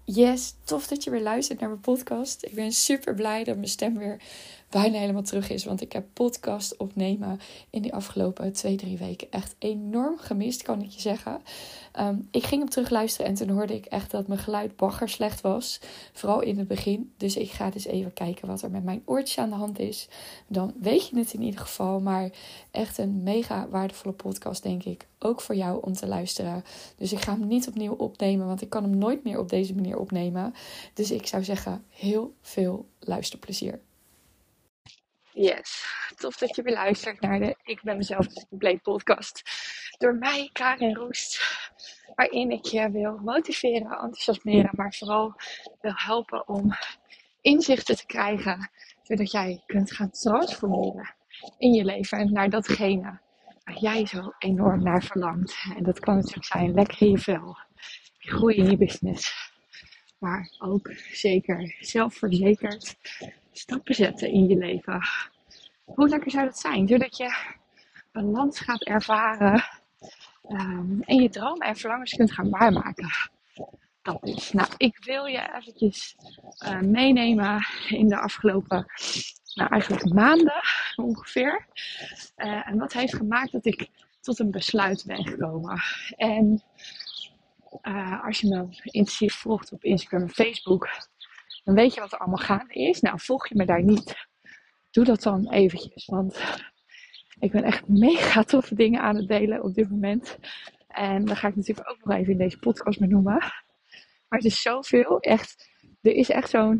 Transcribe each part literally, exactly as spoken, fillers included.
Yes, tof dat je weer luistert naar mijn podcast. Ik ben super blij dat mijn stem weer bijna helemaal terug is. Want ik heb podcast opnemen in die afgelopen twee, drie weken echt enorm gemist, kan ik je zeggen. Um, ik ging hem terug luisteren en toen hoorde ik echt dat mijn geluid bagger slecht was. Vooral in het begin. Dus ik ga dus even kijken wat er met mijn oortjes aan de hand is. Dan weet je het in ieder geval. Maar echt een mega waardevolle podcast, denk ik. Ook voor jou om te luisteren. Dus ik ga hem niet opnieuw opnemen, want ik kan hem nooit meer op deze manier opnemen. Dus ik zou zeggen, heel veel luisterplezier. Yes, tof dat je weer luistert naar de Ik Ben Mezelf dus Compleet podcast. Door mij, Karin Roest. Waarin ik je wil motiveren, enthousiasmeren, maar vooral wil helpen om inzichten te krijgen. Zodat jij kunt gaan transformeren in je leven en naar datgene waar jij zo enorm naar verlangt. En dat kan natuurlijk zijn lekker in je vel, groeien in je business. Maar ook zeker zelfverzekerd stappen zetten in je leven. Hoe lekker zou dat zijn? Zodat je balans gaat ervaren. Um, en je dromen en verlangens kunt gaan waarmaken. Dat is. Nou, ik wil je eventjes uh, meenemen in de afgelopen, nou eigenlijk maanden ongeveer. Uh, en wat heeft gemaakt dat ik tot een besluit ben gekomen. En uh, als je me intensief volgt op Instagram en Facebook, dan weet je wat er allemaal gaande is. Nou, volg je me daar niet, doe dat dan eventjes. Want ik ben echt mega toffe dingen aan het delen op dit moment. En dat ga ik natuurlijk ook nog even in deze podcast benoemen. Maar het is zoveel. Echt, er is echt zo'n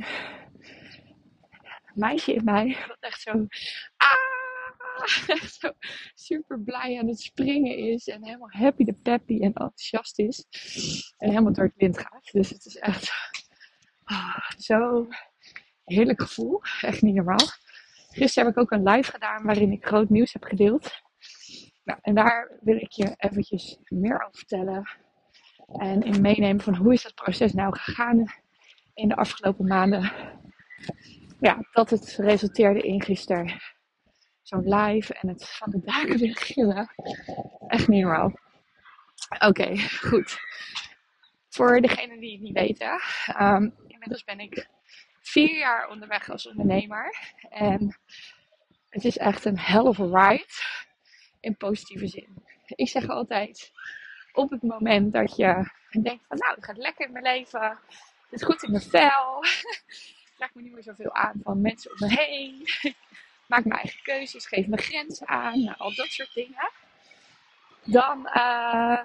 meisje in mij. Wat echt zo, ah, echt zo super blij aan het springen is. En helemaal happy de peppy en enthousiast is. En helemaal door het wind gaat. Dus het is echt ah, zo heerlijk gevoel. Echt niet normaal. Gisteren heb ik ook een live gedaan waarin ik groot nieuws heb gedeeld. Nou, en daar wil ik je eventjes meer over vertellen. En in meenemen van hoe is dat proces nou gegaan in de afgelopen maanden. Ja, dat het resulteerde in gisteren zo'n live en het van de daken weer gillen. Echt niet normaal. Oké, okay, goed. Voor degenen die het niet weten. Um, inmiddels ben ik vier jaar onderweg als ondernemer. En het is echt een hell of a ride. In positieve zin. Ik zeg altijd, op het moment dat je denkt van nou, het gaat lekker in mijn leven. Het is goed in mijn vel. Ik trek me niet meer zoveel aan van mensen om me heen. Maak mijn eigen keuzes, geef mijn grenzen aan. Nou, al dat soort dingen. Dan uh,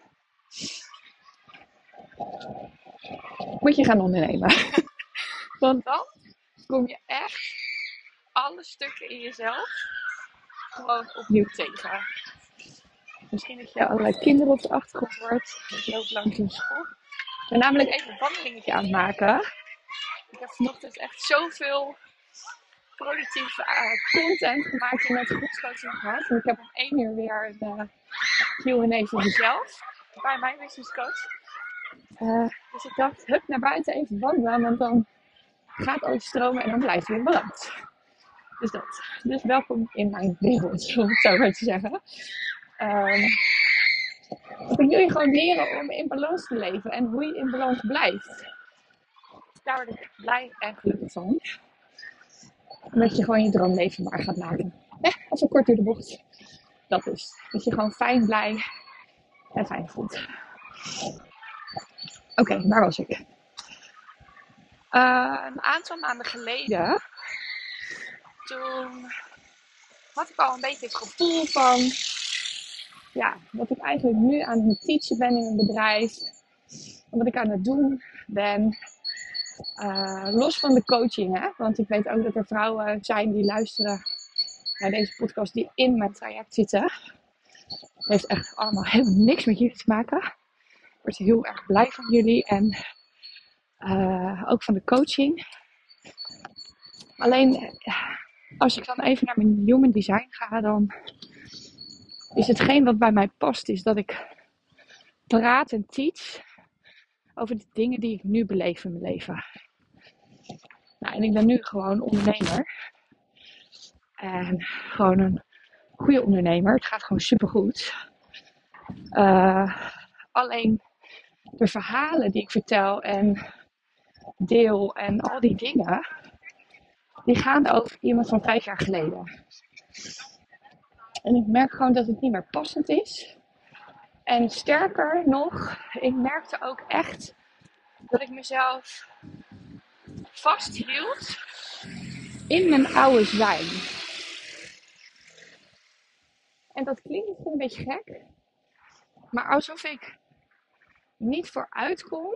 moet je gaan ondernemen. Want dan kom je echt alle stukken in jezelf gewoon opnieuw tegen. Misschien dat je allerlei kinderen op de achtergrond hoort. Ik loop langs in school. Ik ben namelijk even een wandelingetje aan het maken. Ik heb vanochtend echt zoveel productieve uh, content gemaakt en net groepscoaching gehad. En ik heb om één uur weer een uh, Q en A voor mezelf. Bij mijn business coach. Uh, dus ik dacht, hup, naar buiten even wandelen. Want dan gaat alles stromen en dan blijft het in balans. Dus dat. Dus welkom in mijn wereld, om het zo maar te zeggen. Um, want ik wil je gewoon leren om in balans te leven. En hoe je in balans blijft. Daar word ik blij en gelukkig van. Omdat je gewoon je droomleven maar gaat maken. Eh, even kort door de bocht. Dat is. Dat je gewoon fijn, blij en fijn voelt. Oké, okay, waar was ik? Uh, een aantal maanden geleden. Toen had ik al een beetje het gevoel van. Ja, wat ik eigenlijk nu aan het teachen ben in een bedrijf. En wat ik aan het doen ben. Uh, los van de coaching, hè? Want ik weet ook dat er vrouwen zijn die luisteren naar deze podcast die in mijn traject zitten. Het heeft echt allemaal helemaal niks met jullie te maken. Ik word heel erg blij van jullie en uh, ook van de coaching. Alleen als ik dan even naar mijn human design ga, dan is hetgeen wat bij mij past, is dat ik praat en teach over de dingen die ik nu beleef in mijn leven. Nou, en ik ben nu gewoon ondernemer. En gewoon een goede ondernemer. Het gaat gewoon supergoed. Uh, alleen de verhalen die ik vertel en deel en al die dingen, die gaan over iemand van vijf jaar geleden. En ik merk gewoon dat het niet meer passend is. En sterker nog, ik merkte ook echt dat ik mezelf vasthield in mijn oude zijn. En dat klinkt misschien een beetje gek, maar alsof ik niet vooruit kon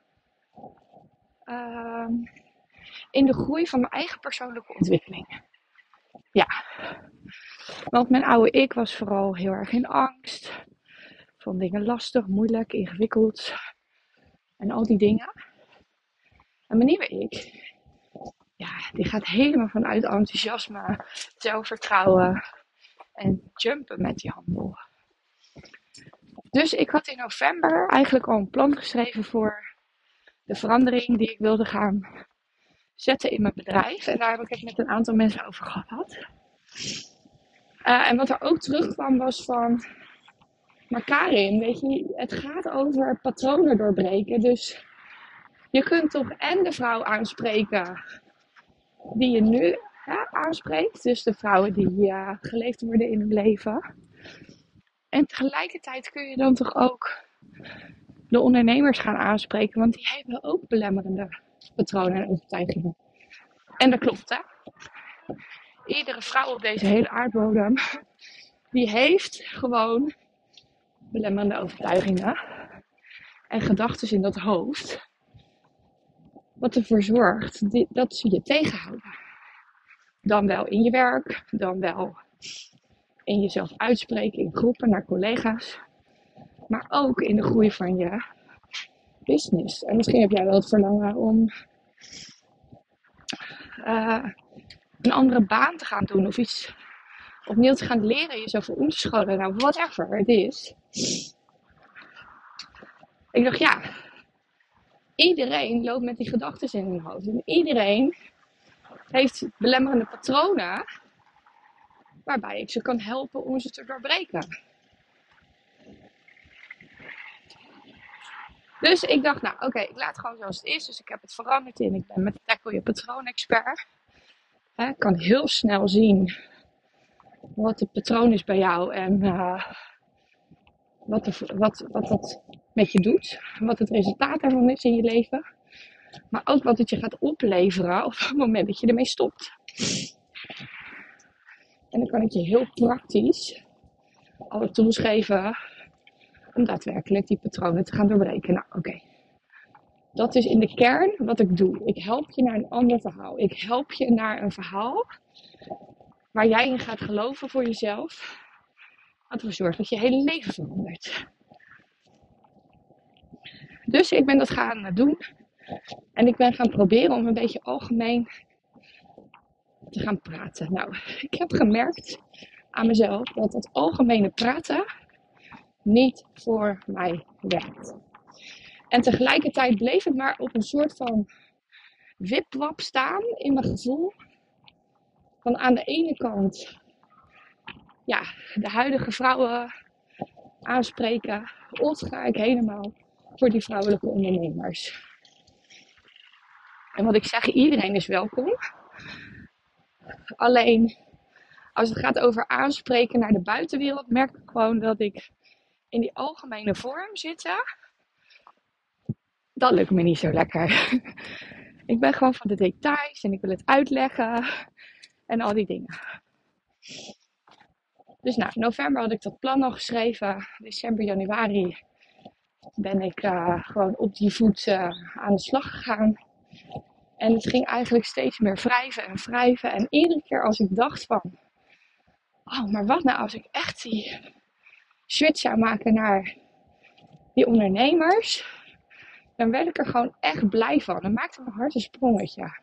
uh, in de groei van mijn eigen persoonlijke ontwikkeling. Ja, want mijn oude ik was vooral heel erg in angst. Vond dingen lastig, moeilijk, ingewikkeld en al die dingen. En mijn nieuwe ik, ja, die gaat helemaal vanuit enthousiasme, zelfvertrouwen en jumpen met die handel. Dus ik had in november eigenlijk al een plan geschreven voor de verandering die ik wilde gaan zetten in mijn bedrijf. En daar heb ik het met een aantal mensen over gehad. Uh, en wat er ook terugkwam was van, maar Karin, weet je, het gaat over patronen doorbreken. Dus je kunt toch en de vrouw aanspreken die je nu hè, aanspreekt. Dus de vrouwen die uh, geleefd worden in hun leven. En tegelijkertijd kun je dan toch ook de ondernemers gaan aanspreken. Want die hebben ook belemmerende patronen en overtuigingen. En dat klopt, hè. Iedere vrouw op deze hele aardbodem, die heeft gewoon belemmerende overtuigingen. En gedachten in dat hoofd. Wat ervoor zorgt die, dat ze je tegenhouden. Dan wel in je werk, dan wel in jezelf uitspreken in groepen naar collega's. Maar ook in de groei van je business. En misschien heb jij wel het verlangen om uh, een andere baan te gaan doen. Of iets opnieuw te gaan leren, jezelf om te scholen. Nou, whatever het is. Ik dacht, ja, iedereen loopt met die gedachten in hun hoofd. En iedereen heeft belemmerende patronen waarbij ik ze kan helpen om ze te doorbreken. Dus ik dacht, nou oké, okay, ik laat het gewoon zoals het is. Dus ik heb het veranderd in, ik ben met Tackle je patroon expert. He, ik kan heel snel zien wat het patroon is bij jou en uh, wat, de, wat, wat dat met je doet. Wat het resultaat daarvan is in je leven. Maar ook wat het je gaat opleveren op het moment dat je ermee stopt. En dan kan ik je heel praktisch alle tools geven om daadwerkelijk die patronen te gaan doorbreken. Nou, oké. Okay. Dat is in de kern wat ik doe. Ik help je naar een ander verhaal. Ik help je naar een verhaal waar jij in gaat geloven voor jezelf. Wat ervoor zorgt dat je hele leven verandert. Dus ik ben dat gaan doen. En ik ben gaan proberen om een beetje algemeen te gaan praten. Nou, ik heb gemerkt aan mezelf dat het algemene praten niet voor mij werkt. En tegelijkertijd bleef het maar op een soort van wipwap staan in mijn gevoel. Van aan de ene kant, ja, de huidige vrouwen aanspreken. Of ga ik helemaal voor die vrouwelijke ondernemers. En wat ik zeg, iedereen is welkom. Alleen, als het gaat over aanspreken naar de buitenwereld, merk ik gewoon dat ik in die algemene vorm zitten. Dat lukt me niet zo lekker. Ik ben gewoon van de details en ik wil het uitleggen en al die dingen. Dus nou, in november had ik dat plan al geschreven. December, januari ben ik uh, gewoon op die voet uh, aan de slag gegaan. En het ging eigenlijk steeds meer wrijven en wrijven. En iedere keer als ik dacht van, oh, maar wat nou als ik echt die switch zou maken naar die ondernemers, dan werd ik er gewoon echt blij van. Dan maakte mijn hart een sprongetje.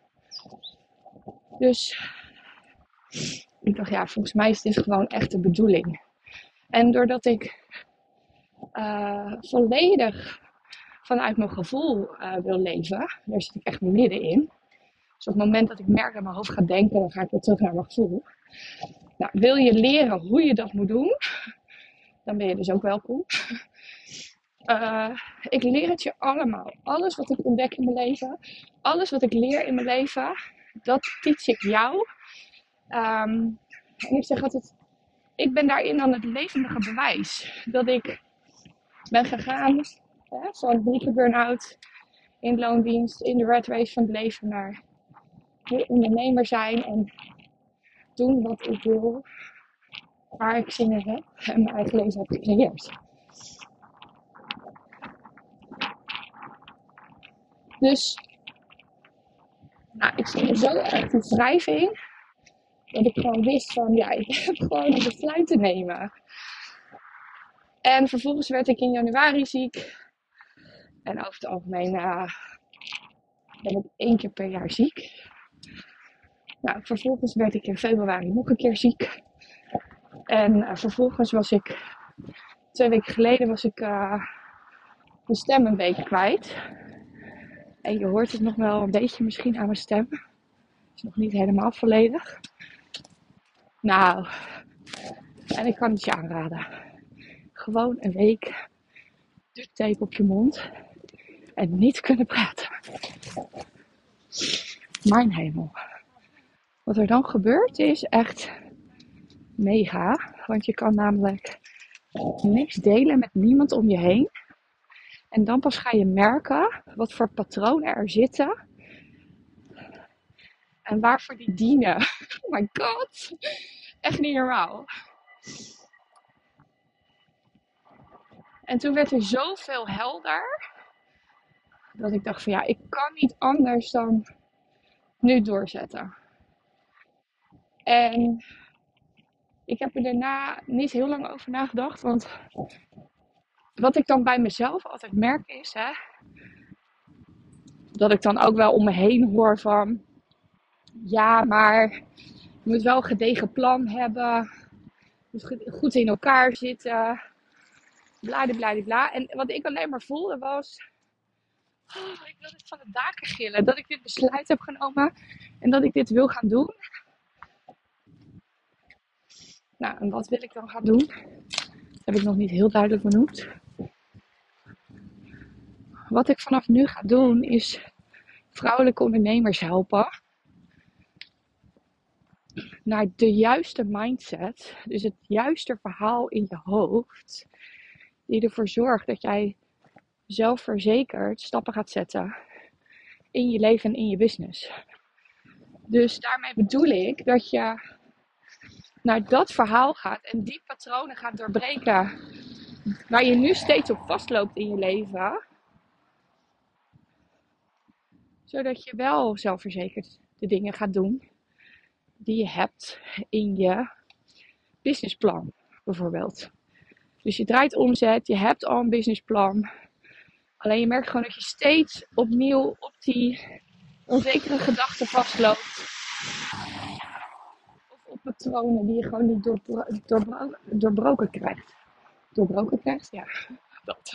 Dus ik dacht, ja, volgens mij is dit gewoon echt de bedoeling. En doordat ik uh, volledig vanuit mijn gevoel uh, wil leven, daar zit ik echt middenin. Dus op het moment dat ik merk dat mijn hoofd gaat denken, dan ga ik weer terug naar mijn gevoel. Nou, wil je leren hoe je dat moet doen, dan ben je dus ook welkom. Uh, ik leer het je allemaal. Alles wat ik ontdek in mijn leven, alles wat ik leer in mijn leven, dat teach ik jou. Um, en ik zeg altijd, ik ben daarin dan het levendige bewijs. Dat ik ben gegaan hè, van drie keer burn-out, in loondienst, in de rat race van het leven, naar weer ondernemer zijn en doen wat ik wil, waar ik zin in heb en mijn eigen leven heb gecreëerd. Dus nou, ik zie zo erg die wrijving, dat ik gewoon wist van, ja, ik heb gewoon een besluit te nemen. En vervolgens werd ik in januari ziek. En over het algemeen uh, ben ik één keer per jaar ziek. Nou, vervolgens werd ik in februari nog een keer ziek. En uh, vervolgens was ik, twee weken geleden was ik uh, mijn stem een beetje kwijt. En je hoort het nog wel een beetje misschien aan mijn stem. Het is nog niet helemaal volledig. Nou, en ik kan het je aanraden. Gewoon een week duct tape op je mond en niet kunnen praten. Mijn hemel. Wat er dan gebeurt is echt mega. Want je kan namelijk niks delen met niemand om je heen. En dan pas ga je merken wat voor patronen er zitten. En waarvoor die dienen. Oh my god. Echt niet normaal. En toen werd er zoveel helder. Dat ik dacht van ja, ik kan niet anders dan nu doorzetten. En ik heb er daarna niet heel lang over nagedacht. Want wat ik dan bij mezelf altijd merk is, hè, dat ik dan ook wel om me heen hoor van, ja, maar je moet wel een gedegen plan hebben. Je moet goed in elkaar zitten. Bladibladibla. En wat ik alleen maar voelde was, oh, ik wil dit van de daken gillen. Dat ik dit besluit heb genomen en dat ik dit wil gaan doen. Nou, en wat wil ik dan gaan doen? Dat heb ik nog niet heel duidelijk benoemd. Wat ik vanaf nu ga doen is vrouwelijke ondernemers helpen naar de juiste mindset. Dus het juiste verhaal in je hoofd. Die ervoor zorgt dat jij zelfverzekerd stappen gaat zetten in je leven en in je business. Dus daarmee bedoel ik dat je naar dat verhaal gaat en die patronen gaat doorbreken waar je nu steeds op vastloopt in je leven. Zodat je wel zelfverzekerd de dingen gaat doen die je hebt in je businessplan bijvoorbeeld. Dus je draait omzet, je hebt al een businessplan. Alleen je merkt gewoon dat je steeds opnieuw op die onzekere gedachten vastloopt. Of op patronen die je gewoon niet doorbro- doorbro- doorbroken krijgt. Doorbroken krijgt? Ja, dat.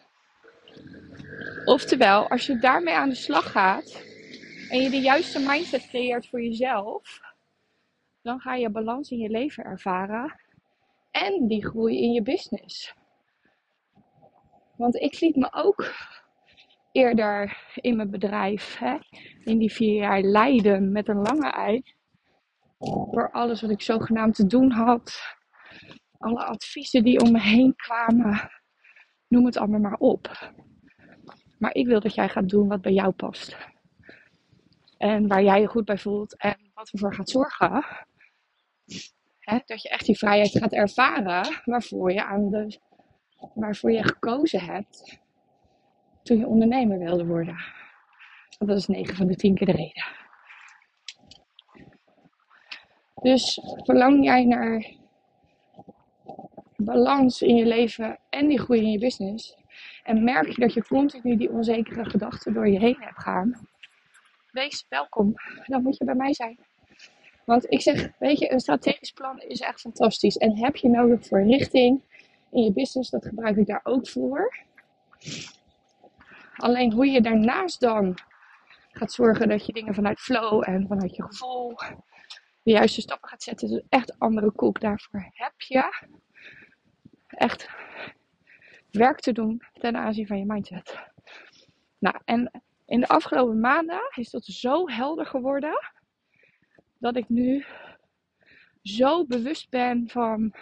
Oftewel, als je daarmee aan de slag gaat en je de juiste mindset creëert voor jezelf, dan ga je balans in je leven ervaren en die groei in je business. Want ik liet me ook eerder in mijn bedrijf, hè, in die vier jaar leiden met een lange ei. Door alles wat ik zogenaamd te doen had. Alle adviezen die om me heen kwamen. Noem het allemaal maar op. Maar ik wil dat jij gaat doen wat bij jou past. En waar jij je goed bij voelt. En wat ervoor gaat zorgen. Hè, dat je echt die vrijheid gaat ervaren. Waarvoor je, aan de, waarvoor je gekozen hebt. Toen je ondernemer wilde worden. Want dat is negen van de tien keer de reden. Dus verlang jij naar balans in je leven en die groei in je business. En merk je dat je continu die onzekere gedachten door je heen hebt gaan. Wees welkom. Dan moet je bij mij zijn. Want ik zeg, weet je, een strategisch plan is echt fantastisch. En heb je nodig voor richting in je business, dat gebruik ik daar ook voor. Alleen hoe je daarnaast dan gaat zorgen dat je dingen vanuit flow en vanuit je gevoel de juiste stappen gaat zetten, is echt andere koek. Daarvoor heb je echt werk te doen ten aanzien van je mindset. Nou, en in de afgelopen maanden is dat zo helder geworden dat ik nu zo bewust ben van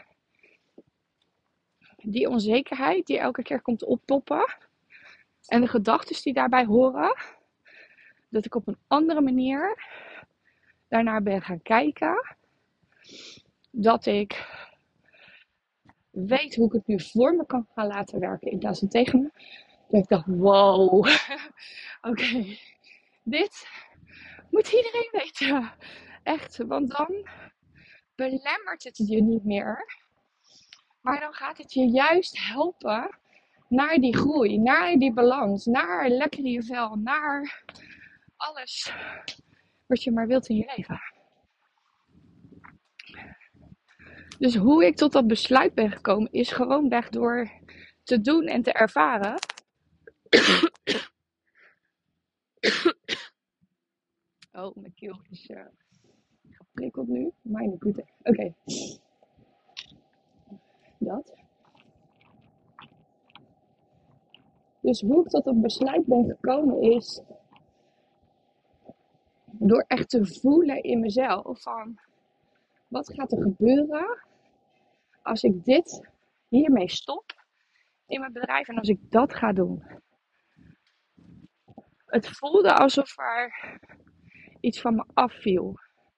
die onzekerheid die elke keer komt oppoppen en de gedachten die daarbij horen, dat ik op een andere manier daarnaar ben gaan kijken, dat ik weet hoe ik het nu voor me kan gaan laten werken in plaats van tegen me. Dat ik dacht, wow, oké, okay, dit moet iedereen weten. Echt, want dan belemmert het je niet meer. Maar dan gaat het je juist helpen naar die groei, naar die balans, naar lekker in je vel, naar alles wat je maar wilt in je leven. Dus hoe ik tot dat besluit ben gekomen is gewoon weg door te doen en te ervaren. Oh, mijn keel is uh, geprikkeld nu. Mijn goede. Oké. Okay. Dat. Dus hoe ik tot een besluit ben gekomen is door echt te voelen in mezelf van wat gaat er gebeuren als ik dit hiermee stop in mijn bedrijf en als ik dat ga doen. Het voelde alsof er iets van me afviel.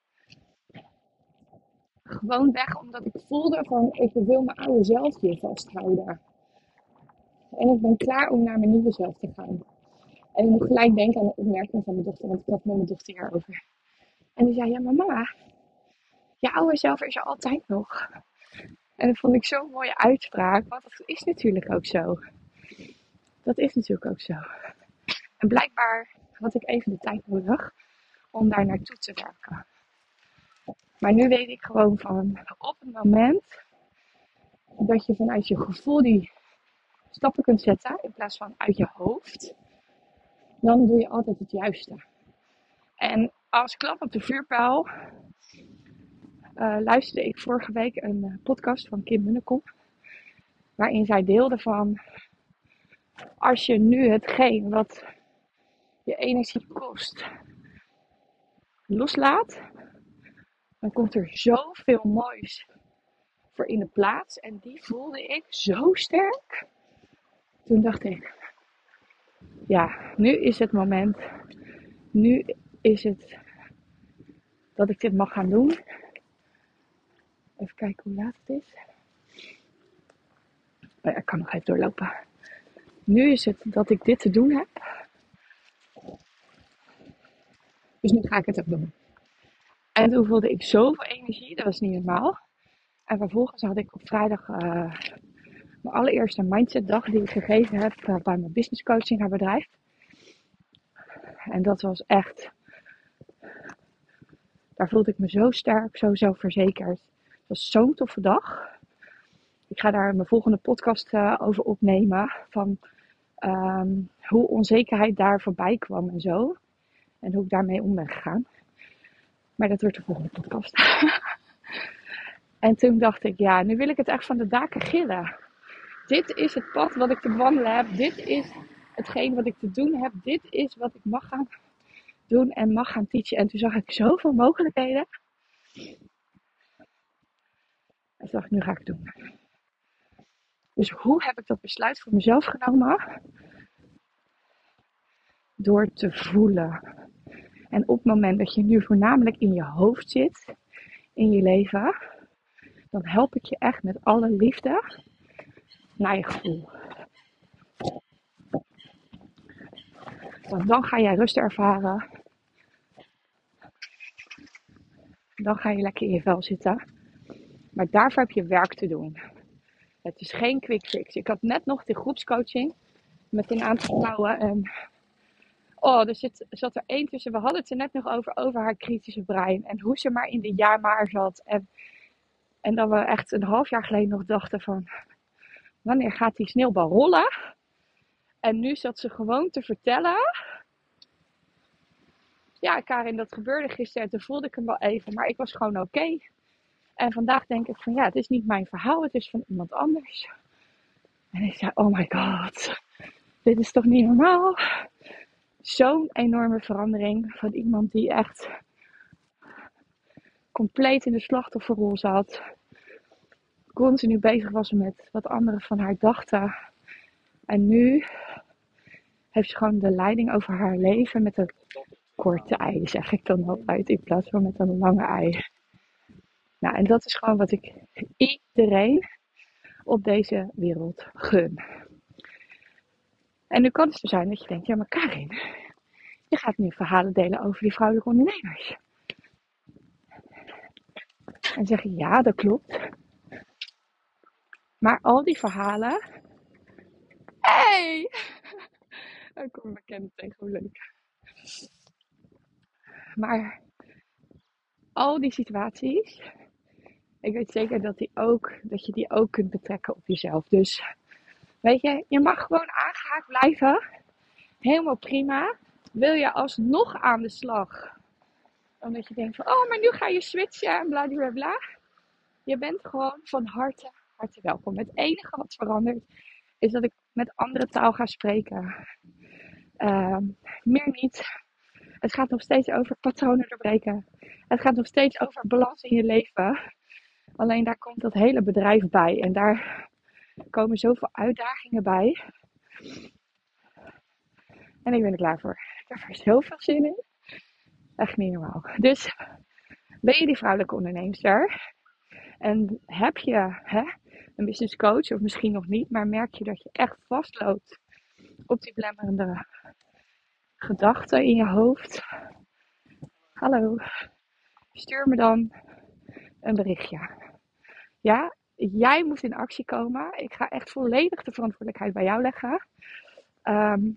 Gewoon weg omdat ik voelde van ik wil mijn oude zelf hier vasthouden. En ik ben klaar om naar mijn nieuwe zelf te gaan. En ik moet gelijk denken aan de opmerking van mijn dochter, want ik had met mijn dochter hierover. En die zei, ja maar mama, je oude zelf is er altijd nog. En dat vond ik zo'n mooie uitspraak, want dat is natuurlijk ook zo. Dat is natuurlijk ook zo. En blijkbaar had ik even de tijd nodig om daar naartoe te werken. Maar nu weet ik gewoon van, op het moment dat je vanuit je gevoel die stappen kunt zetten, in plaats van uit je hoofd, dan doe je altijd het juiste. En als klap op de vuurpijl uh, luisterde ik vorige week een uh, podcast van Kim Munnekom, waarin zij deelde van, als je nu hetgeen wat je energie kost loslaat, dan komt er zoveel moois voor in de plaats. En die voelde ik zo sterk. Toen dacht ik, ja, nu is het moment. Nu is het dat ik dit mag gaan doen. Even kijken hoe laat het is. Oh ja, ik kan nog even doorlopen. Nu is het dat ik dit te doen heb. Dus nu ga ik het ook doen. En toen voelde ik zoveel energie. Dat was niet normaal. En vervolgens had ik op vrijdag uh, mijn allereerste mindset dag die ik gegeven heb uh, bij mijn business coaching haar bedrijf. En dat was echt, daar voelde ik me zo sterk, zo zelfverzekerd. Het was zo'n toffe dag. Ik ga daar mijn volgende podcast uh, over opnemen. Van um, hoe onzekerheid daar voorbij kwam en zo. En hoe ik daarmee om ben gegaan. Maar dat wordt de volgende podcast. En toen dacht ik, ja, nu wil ik het echt van de daken gillen. Dit is het pad wat ik te wandelen heb. Dit is hetgeen wat ik te doen heb. Dit is wat ik mag gaan doen en mag gaan teachen. En toen zag ik zoveel mogelijkheden. En toen dacht ik, nu ga ik het doen. Dus hoe heb ik dat besluit voor mezelf genomen? Door te voelen. En op het moment dat je nu voornamelijk in je hoofd zit, in je leven, dan help ik je echt met alle liefde naar je gevoel. Want dan ga jij rust ervaren. Dan ga je lekker in je vel zitten. Maar daarvoor heb je werk te doen. Het is geen quick fix. Ik had net nog de groepscoaching met een aantal vrouwen. En oh, er zit, zat er één tussen. We hadden het er net nog over, over haar kritische brein. En hoe ze maar in de jaarmaar zat. En, en dat we echt een half jaar geleden nog dachten van, wanneer gaat die sneeuwbal rollen? En nu zat ze gewoon te vertellen. Ja, Karin, dat gebeurde gisteren. Toen voelde ik hem wel even. Maar ik was gewoon oké. Okay. En vandaag denk ik van, ja, het is niet mijn verhaal. Het is van iemand anders. En ik zei, oh my god, dit is toch niet normaal? Zo'n enorme verandering van iemand die echt compleet in de slachtofferrol zat. Continu bezig was met wat anderen van haar dachten. En nu heeft ze gewoon de leiding over haar leven met een korte ei, zeg ik dan altijd, in plaats van met een lange ei. Nou, en dat is gewoon wat ik iedereen op deze wereld gun. En nu kan het zo zijn dat je denkt, ja maar Karin, je gaat nu verhalen delen over die vrouwelijke ondernemers. En zeg je, ja dat klopt. Maar al die verhalen... Hey! Ik kom een bekende tegen, hoe leuk. Maar al die situaties, ik weet zeker dat, die ook, dat je die ook kunt betrekken op jezelf. Dus weet je, je mag gewoon aangehaakt blijven. Helemaal prima. Wil je alsnog aan de slag? Omdat je denkt van, oh, maar nu ga je switchen en bla bla bla. Je bent gewoon van harte, harte welkom. Het enige wat verandert is dat ik met andere taal ga spreken. Uh, meer niet. Het gaat nog steeds over patronen doorbreken. Het gaat nog steeds over balans in je leven. Alleen daar komt dat hele bedrijf bij. En daar komen zoveel uitdagingen bij. En ik ben er klaar voor. Ik heb er zoveel zin in. Echt niet normaal. Dus ben je die vrouwelijke onderneemster? En heb je hè, een business coach, of misschien nog niet, maar merk je dat je echt vastloopt op die belemmerende gedachten in je hoofd? Hallo, stuur me dan een berichtje. Ja, jij moet in actie komen. Ik ga echt volledig de verantwoordelijkheid bij jou leggen. Um,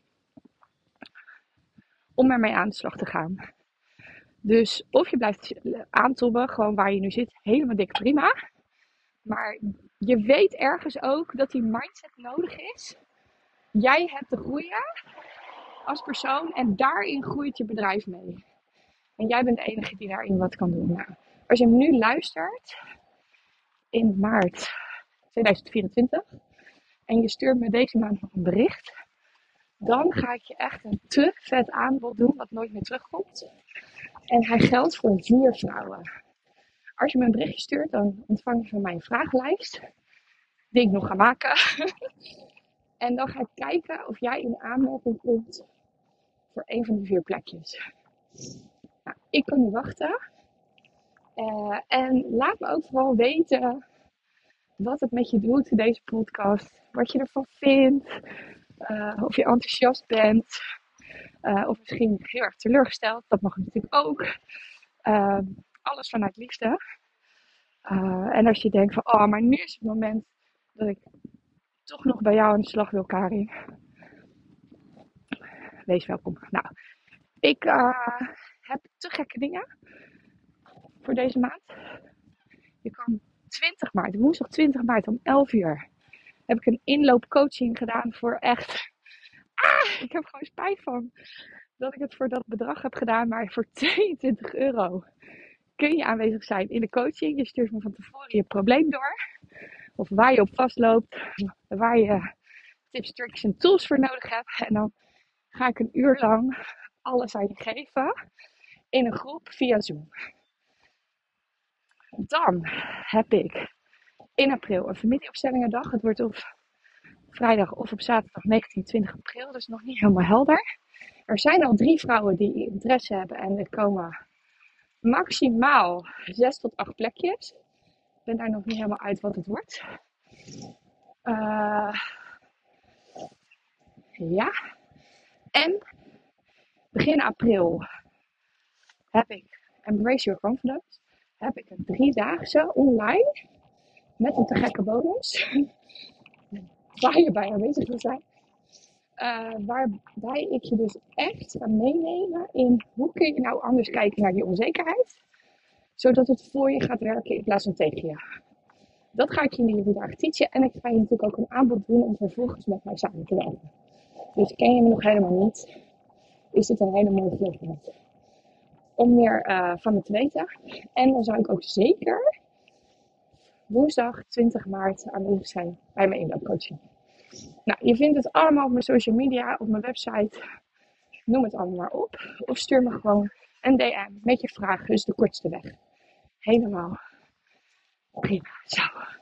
om ermee aan de slag te gaan. Dus of je blijft aantobben, gewoon waar je nu zit, helemaal dik prima. Maar je weet ergens ook dat die mindset nodig is. Jij hebt te groeien als persoon en daarin groeit je bedrijf mee. En jij bent de enige die daarin wat kan doen. Nou, als je nu luistert in maart tweeduizend vierentwintig en je stuurt me deze maand nog een bericht, dan ga ik je echt een te vet aanbod doen wat nooit meer terugkomt. En hij geldt voor vier vrouwen. Als je me een berichtje stuurt, dan ontvang je van mij een vragenlijst die ik nog ga maken. En dan ga ik kijken of jij in aanmerking komt voor een van die vier plekjes. Nou, ik kan niet wachten. Uh, en laat me ook vooral weten wat het met je doet, deze podcast. Wat je ervan vindt. Uh, of je enthousiast bent. Uh, of misschien heel erg teleurgesteld. Dat mag natuurlijk ook. Uh, alles vanuit liefde. Uh, en als je denkt van, oh, maar nu is het moment dat ik toch nog bij jou aan de slag wil, Karin. Wees welkom. Nou, ik uh, heb te gekke dingen voor deze maand. Je kan twintig maart, woensdag twintig maart om elf uur, heb ik een inloopcoaching gedaan voor echt... Ah, ik heb gewoon spijt van dat ik het voor dat bedrag heb gedaan, maar voor tweeëntwintig euro kun je aanwezig zijn in de coaching. Je stuurt me van tevoren je probleem door. Of waar je op vastloopt. Waar je tips, tricks en tools voor nodig hebt. En dan ga ik een uur lang alles aan je geven. In een groep via Zoom. Dan heb ik in april een familieopstellingendag. Het wordt op vrijdag of op zaterdag negentien, twintig april. Dus nog niet helemaal helder. Er zijn al drie vrouwen die interesse hebben. En er komen maximaal zes tot acht plekjes. Ik ben daar nog niet helemaal uit wat het wordt. Uh, ja. En begin april heb ik Embrace Your Confidence. Heb ik een driedaagse online met een te gekke bonus. Waar je bij aanwezig wil zijn. Uh, waarbij ik je dus echt ga meenemen in hoe kun je nou anders kijken naar die onzekerheid. Zodat het voor je gaat werken in plaats van tegen je. Dat ga ik je in die driedagen teachen. En ik ga je natuurlijk ook een aanbod doen om vervolgens met mij samen te werken. Dus ken je me nog helemaal niet, is dit een hele mooie gelegenheid om meer uh, van me te weten. En dan zou ik ook zeker woensdag twintig maart aanwezig zijn bij mijn inloopcoaching. Nou, je vindt het allemaal op mijn social media, op mijn website. Noem het allemaal maar op. Of stuur me gewoon een D M met je vraag. Dus de kortste weg. Helemaal prima. Zo.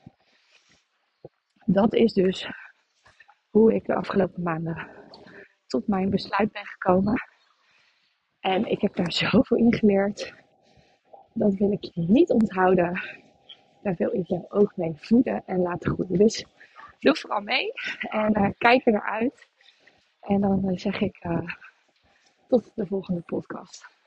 Dat is dus hoe ik de afgelopen maanden tot mijn besluit ben gekomen. En ik heb daar zoveel in geleerd. Dat wil ik je niet onthouden. Daar wil ik je ook mee voeden en laten groeien. Dus doe vooral mee. En uh, kijk er naar uit. En dan uh, zeg ik uh, tot de volgende podcast.